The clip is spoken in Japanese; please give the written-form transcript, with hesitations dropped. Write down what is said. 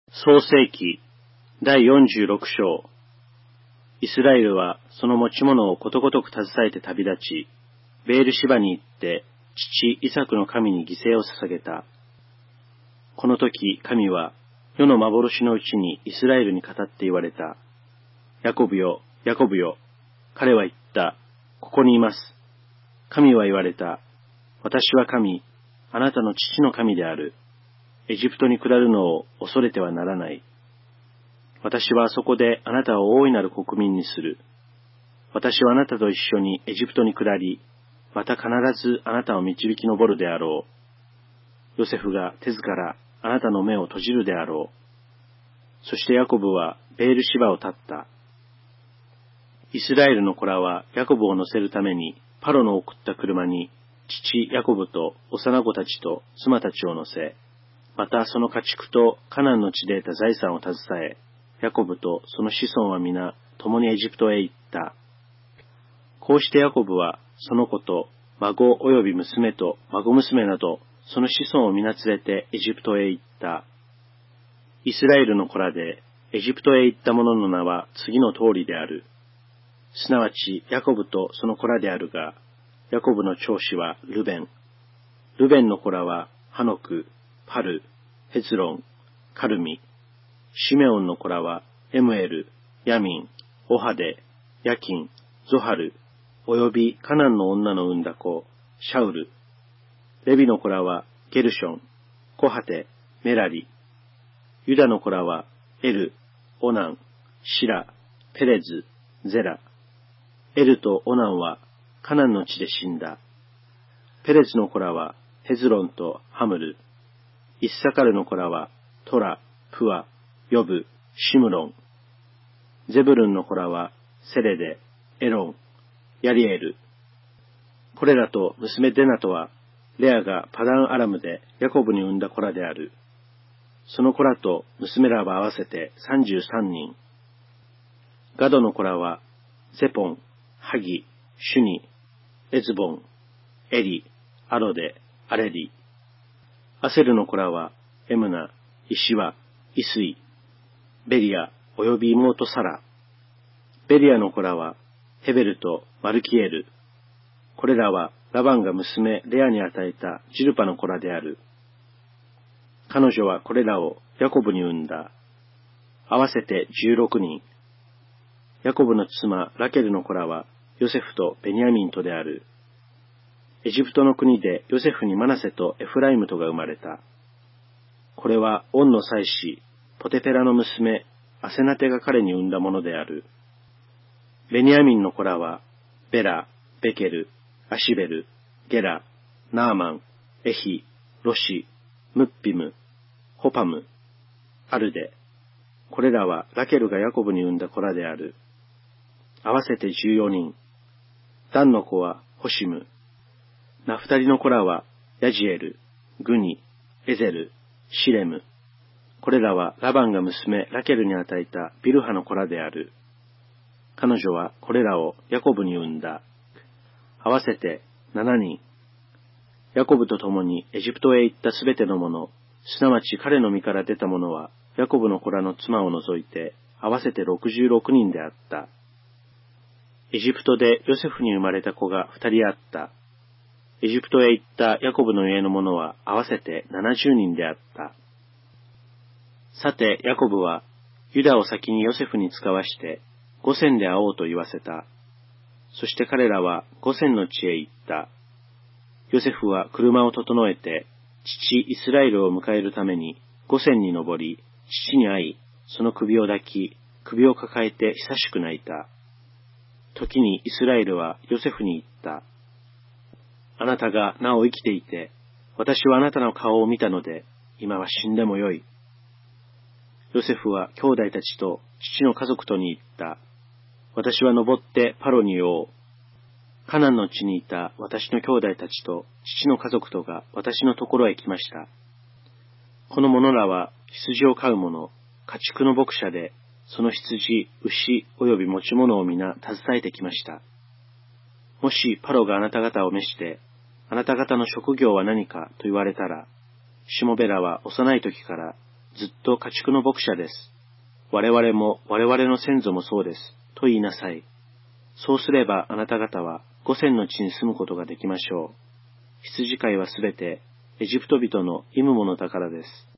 創世記第46章。イスラエルはその持ち物をことごとく携えて旅立ち、ベールシバに行って父イサクの神に犠牲を捧げた。この時神は世の幻のうちにイスラエルに語って言われた。ヤコブよ、ヤコブよ。彼は言った。ここにいます。神は言われた。私は神、あなたの父の神である。エジプトに下るのを恐れてはならない。私はあそこであなたを大いなる国民にする。私はあなたと一緒にエジプトに下り、また必ずあなたを導き上るであろう。ヨセフが手ずからあなたの目を閉じるであろう。そしてヤコブはベールシバを立った。イスラエルの子らはヤコブを乗せるためにパロの送った車に父ヤコブと幼子たちと妻たちを乗せ、またその家畜とカナンの地で得た財産を携え、ヤコブとその子孫は皆共にエジプトへ行った。こうしてヤコブはその子と孫及び娘と孫娘などその子孫を皆連れてエジプトへ行った。イスラエルの子らでエジプトへ行った者の名は次の通りである。すなわちヤコブとその子らであるが、ヤコブの長子はルベン。ルベンの子らはハノク、パル、ヘズロン、カルミ。シメオンの子らはエムエル、ヤミン、オハデ、ヤキン、ゾハル、およびカナンの女の産んだ子、シャウル。レビの子らはゲルション、コハテ、メラリ。ユダの子らはエル、オナン、シラ、ペレズ、ゼラ。エルとオナンはカナンの地で死んだ。ペレズの子らはヘズロンとハムル。イッサカルの子らはトラ、プア、ヨブ、シムロン。ゼブルンの子らはセレデ、エロン、ヤリエル。これらと娘デナとはレアがパダンアラムでヤコブに産んだ子らである。その子らと娘らは合わせて33人。ガドの子らはゼポン、ハギ、シュニ、エズボン、エリ、アロデ、アレリ。アセルの子らはエムナ、イシワ、イスイ、ベリアおよび妹サラ。ベリアの子らはヘベルとマルキエル。これらはラバンが娘レアに与えたジルパの子らである。彼女はこれらをヤコブに産んだ。合わせて16人。ヤコブの妻ラケルの子らはヨセフとベニヤミンとである。エジプトの国でヨセフにマナセとエフライムとが生まれた。これはオンの妻子ポテペラの娘アセナテが彼に産んだものである。ベニヤミンの子らはベラ、ベケル、アシベル、ゲラ、ナーマン、エヒ、ロシ、ムッピム、ホパム、アルデ。これらはラケルがヤコブに産んだ子らである。合わせて14人。ダンの子はホシム。ナフタリの子らはヤジエル、グニ、エゼル、シレム。これらはラバンが娘ラケルに与えたビルハの子らである。彼女はこれらをヤコブに産んだ。合わせて7人。ヤコブと共にエジプトへ行ったすべての者、すなわち彼の身から出た者は、ヤコブの子らの妻を除いて、合わせて66人であった。エジプトでヨセフに生まれた子が2人あった。エジプトへ行ったヤコブの家の者は合わせて70人であった。さて、ヤコブは、ユダを先にヨセフに使わして、ゴセンで会おうと言わせた。そして彼らはゴセンの地へ行った。ヨセフは車を整えて、父イスラエルを迎えるためにゴセンに登り、父に会い、その首を抱き、首を抱えて久しく泣いた。時にイスラエルはヨセフに言った。あなたがなお生きていて、私はあなたの顔を見たので、今は死んでもよい。ヨセフは兄弟たちと父の家族とに言った。私は登ってパロに言おう。カナンの地にいた私の兄弟たちと父の家族とが私のところへ来ました。この者らは羊を飼う者、家畜の牧者で、その羊、牛および持ち物を皆携えてきました。もしパロがあなた方を召して、あなた方の職業は何かと言われたら、しもべらは幼い時からずっと家畜の牧者です。我々も我々の先祖もそうです。と言いなさい。そうすればあなた方はゴセンの地に住むことができましょう。羊飼いはすべてエジプト人の忌むものだからです。